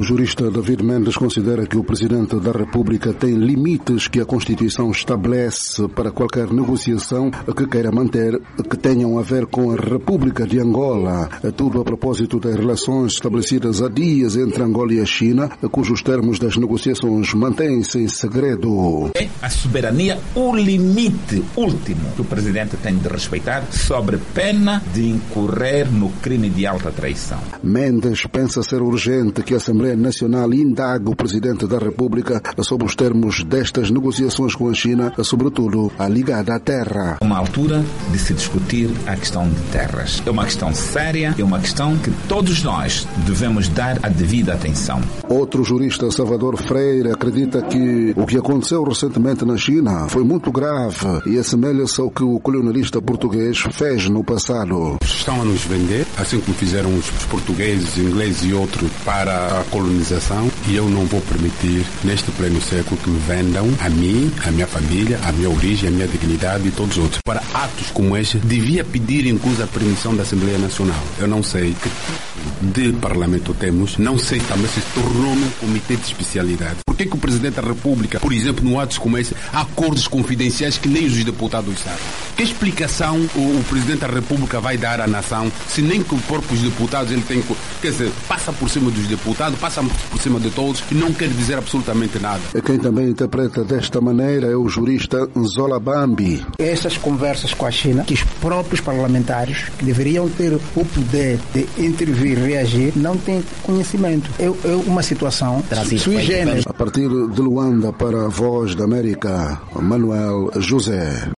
O jurista David Mendes considera que o Presidente da República tem limites que a Constituição estabelece para qualquer negociação que queira manter, que tenham a ver com a República de Angola. Tudo a propósito das relações estabelecidas há dias entre Angola e a China, cujos termos das negociações mantêm-se em segredo. É a soberania o limite último que o Presidente tem de respeitar, sobre pena de incorrer no crime de alta traição. Mendes pensa ser urgente que a Assembleia Nacional indague o Presidente da República sobre os termos destas negociações com a China, sobretudo a ligada à terra. É uma altura de se discutir a questão de terras. É uma questão séria, é uma questão que todos nós devemos dar a devida atenção. Outro jurista, Salvador Freire, acredita que o que aconteceu recentemente na China foi muito grave e assemelha-se ao que o colonialista português fez no passado. Estão a nos vender, assim como fizeram os portugueses, ingleses e outros para a colonização, e eu não vou permitir, neste pleno século, que me vendam a mim, a minha família, a minha origem, a minha dignidade e todos os outros. Para atos como este, devia pedir incluso a permissão da Assembleia Nacional. Eu não sei que tipo de parlamento temos, não sei também se tornou um comitê de especialidade. Por que o Presidente da República, por exemplo, no atos como esse, há acordos confidenciais que nem os deputados sabem? Que explicação o Presidente da República vai dar à nação se nem que o próprio deputados ele tem, quer dizer, passa por cima dos deputados, passa por cima de todos e não quer dizer absolutamente nada. Quem também interpreta desta maneira é o jurista Nzola Bambi. Essas conversas com a China, que os próprios parlamentares que deveriam ter o poder de intervir e reagir, não têm conhecimento. É uma situação sui generis. A partir de Luanda para a Voz da América, Manuel José.